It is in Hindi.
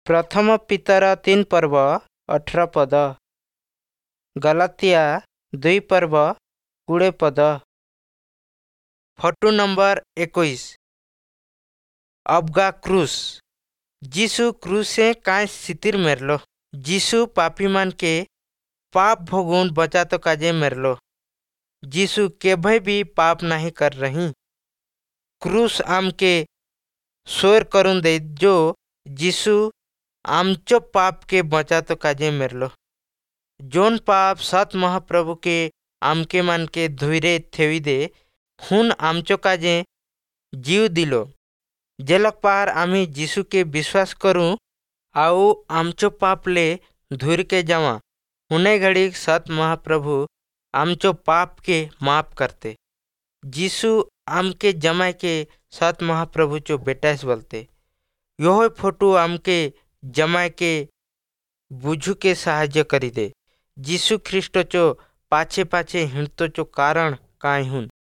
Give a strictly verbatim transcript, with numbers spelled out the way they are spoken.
प्रथम पितर तीन पर्व अठर पद, गलातिया दुई पर्व कोड़े पद। फटो नंबर इक्कीस। अबगा क्रूस। जीसु क्रूसे काय सितिर मेरलो। जीसु पापी मान के पाप भोगुन बचा तो काजे मेरलो। जीसु केभे भी पाप नहीं कर रही। क्रूस आमके सोर करून दे जो जीसु आमचो पाप के बचा तो काजे मेरलो। जोन पाप सत महाप्रभु के आमके मन के धुइरे थेवी दे हुन आमचो काजे जीव दिलो। जेलक पार आम्ही जीसु के विश्वास करूं आउ आमचो पाप ले धुर के जावा हुने घड़ी सत महाप्रभु आमचो पाप के माफ करते। जीसु आमके जमाय के सत महाप्रभु चो बेटास बोलते। यो फोटो आमके जमाय के बुझू के साहाय्य करी दे। जीसु ख्रिस्ट चो पाछे पाछे हिंडतो चो कारण काय हुन।